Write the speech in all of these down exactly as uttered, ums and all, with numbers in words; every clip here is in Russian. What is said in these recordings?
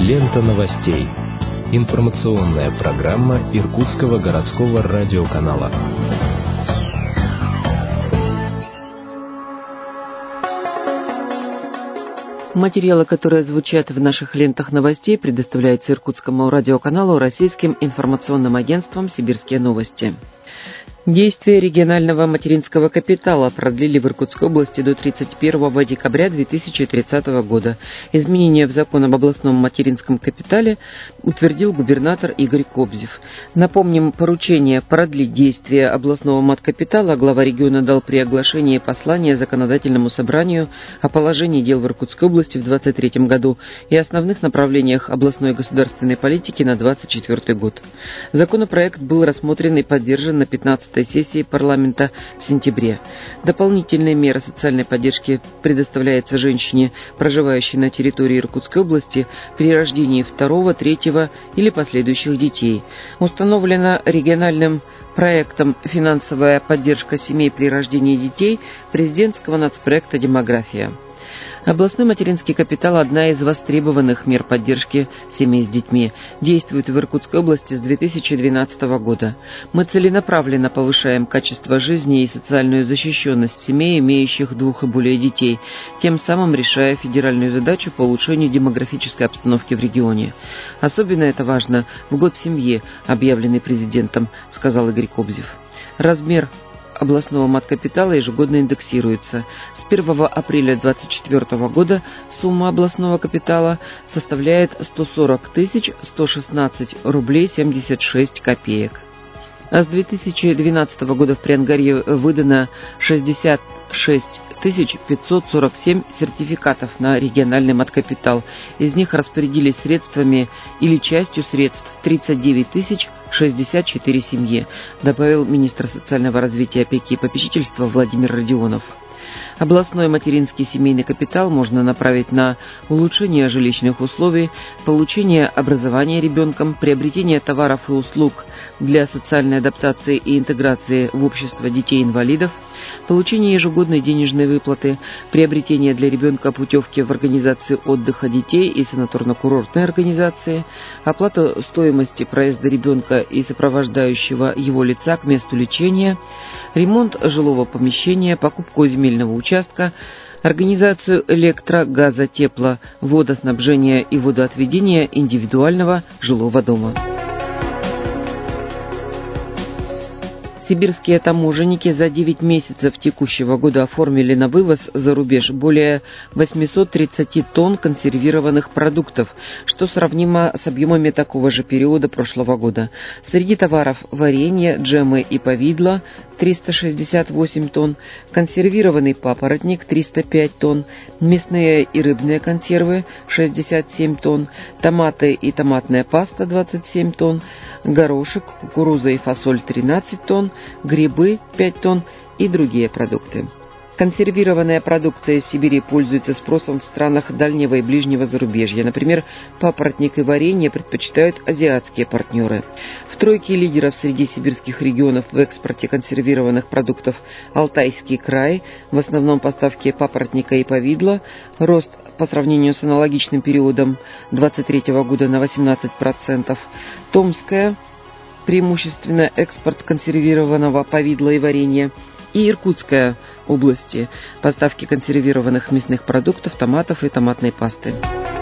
Лента новостей. Информационная программа Иркутского городского радиоканала. Материалы, которые звучат в наших лентах новостей, предоставляются Иркутскому радиоканалу российским информационным агентством «Сибирские новости». Действие регионального материнского капитала продлили в Иркутской области до тридцать первого декабря две тысячи тридцатого года. Изменения в закон об областном материнском капитале утвердил губернатор Игорь Кобзев. Напомним, поручение продлить действие областного маткапитала глава региона дал при оглашении послания законодательному собранию о положении дел в Иркутской области в двадцать третьем году и основных направлениях областной государственной политики на двадцать четвёртый год. Законопроект был рассмотрен и поддержан на пятнадцатой сессии парламента в сентябре. Дополнительные меры социальной поддержки предоставляется женщине, проживающей на территории Иркутской области, при рождении второго, третьего или последующих детей. Установлена региональным проектом «Финансовая поддержка семей при рождении детей» президентского нацпроекта «Демография». Областной материнский капитал – одна из востребованных мер поддержки семей с детьми. Действует в Иркутской области с две тысячи двенадцатого года. Мы целенаправленно повышаем качество жизни и социальную защищенность семей, имеющих двух и более детей, тем самым решая федеральную задачу по улучшению демографической обстановки в регионе. Особенно это важно в год семьи, объявленный президентом, сказал Игорь Кобзев. Размер областного маткапитала ежегодно индексируется. С первого апреля две тысячи двадцать четвёртого года сумма областного капитала составляет сто сорок тысяч сто шестнадцать рублей семьдесят шесть копеек. А с две тысячи двенадцатого года в Приангарье выдано шестьдесят шесть тысяч пятьсот сорок семь сертификатов на региональный маткапитал. Из них распорядились средствами или частью средств тридцать девять тысяч шестьдесят четыре семьи, добавил министр социального развития, опеки и попечительства Владимир Родионов. Областной материнский семейный капитал можно направить на улучшение жилищных условий, получение образования ребенком, приобретение товаров и услуг для социальной адаптации и интеграции в общество детей-инвалидов, получение ежегодной денежной выплаты, приобретение для ребенка путевки в организации отдыха детей и санаторно-курортной организации, оплата стоимости проезда ребенка и сопровождающего его лица к месту лечения, ремонт жилого помещения, покупку земельного участка, организацию электро-, газа-, тепло-, водоснабжения и водоотведения индивидуального жилого дома. Сибирские таможенники за девять месяцев текущего года оформили на вывоз за рубеж более восемьсот тридцать тонн консервированных продуктов, что сравнимо с объемами такого же периода прошлого года. Среди товаров варенье, джемы и повидло триста шестьдесят восемь тонн, консервированный папоротник триста пять тонн, мясные и рыбные консервы шестьдесят семь тонн, томаты и томатная паста двадцать семь тонн, горошек, кукуруза и фасоль тринадцать тонн, грибы пять тонн и другие продукты. Консервированная продукция из Сибири пользуется спросом в странах дальнего и ближнего зарубежья. Например, папоротник и варенье предпочитают азиатские партнеры. В тройке лидеров среди сибирских регионов в экспорте консервированных продуктов Алтайский край, в основном поставки папоротника и повидла, рост по сравнению с аналогичным периодом двадцать третьего года на восемнадцать процентов, Томская, преимущественно экспорт консервированного повидла и варенья, и Иркутская области, поставки консервированных мясных продуктов, томатов и томатной пасты.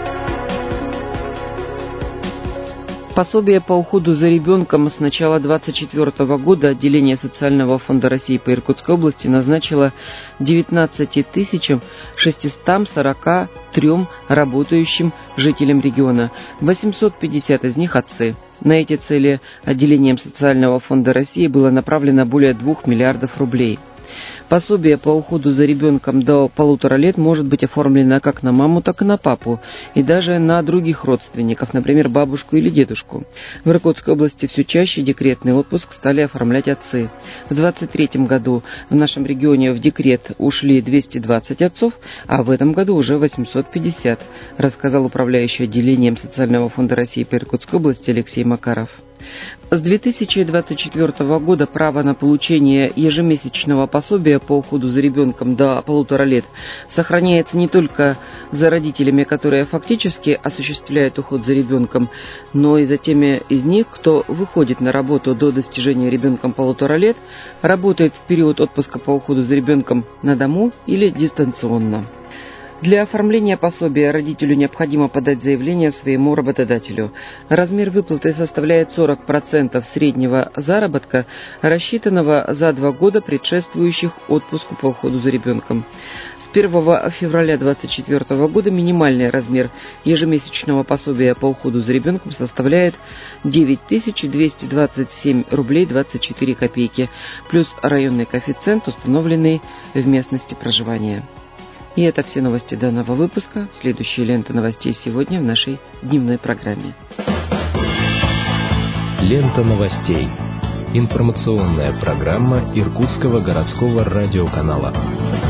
Пособие по уходу за ребенком с начала двадцать четвёртого года отделение Социального фонда России по Иркутской области назначило девятнадцать тысяч шестьсот сорок три работающим жителям региона, восемьсот пятьдесят из них отцы. На эти цели отделением Социального фонда России было направлено более двух миллиардов рублей. Пособие по уходу за ребенком до полутора лет может быть оформлено как на маму, так и на папу, и даже на других родственников, например, бабушку или дедушку. В Иркутской области все чаще декретный отпуск стали оформлять отцы. В двадцать третьем году в нашем регионе в декрет ушли двести двадцать отцов, а в этом году уже восемьсот пятьдесят, рассказал управляющий отделением Социального фонда России по Иркутской области Алексей Макаров. С две тысячи двадцать четвёртого года право на получение ежемесячного пособия по уходу за ребенком до полутора лет сохраняется не только за родителями, которые фактически осуществляют уход за ребенком, но и за теми из них, кто выходит на работу до достижения ребенком полутора лет, работает в период отпуска по уходу за ребенком на дому или дистанционно. Для оформления пособия родителю необходимо подать заявление своему работодателю. Размер выплаты составляет сорок процентов среднего заработка, рассчитанного за два года, предшествующих отпуску по уходу за ребенком. С первого февраля две тысячи двадцать четвёртого года минимальный размер ежемесячного пособия по уходу за ребенком составляет девять тысяч двести двадцать семь рублей двадцать четыре копейки, плюс районный коэффициент, установленный в местности проживания. И это все новости данного выпуска. Следующие ленты новостей сегодня в нашей дневной программе. Лента новостей. Информационная программа Иркутского городского радиоканала.